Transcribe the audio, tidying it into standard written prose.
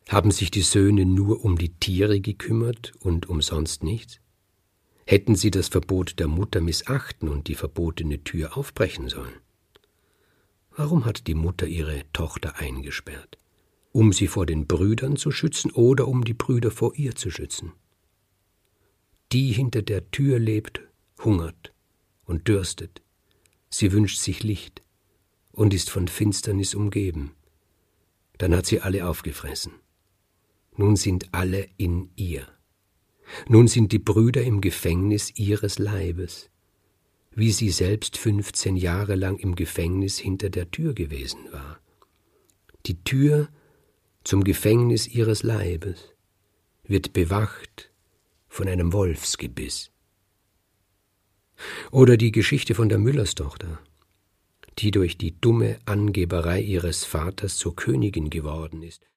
Haben sich die Söhne nur um die Tiere gekümmert und umsonst nichts? Hätten sie das Verbot der Mutter missachten und die verbotene Tür aufbrechen sollen? Warum hat die Mutter ihre Tochter eingesperrt? Um sie vor den Brüdern zu schützen oder um die Brüder vor ihr zu schützen? Die hinter der Tür lebt, hungert und dürstet. Sie wünscht sich Licht und ist von Finsternis umgeben. Dann hat sie alle aufgefressen. Nun sind alle in ihr. Nun sind die Brüder im Gefängnis ihres Leibes, wie sie selbst 15 Jahre lang im Gefängnis hinter der Tür gewesen war. Die Tür zum Gefängnis ihres Leibes wird bewacht von einem Wolfsgebiss. Oder die Geschichte von der Müllerstochter, die durch die dumme Angeberei ihres Vaters zur Königin geworden ist.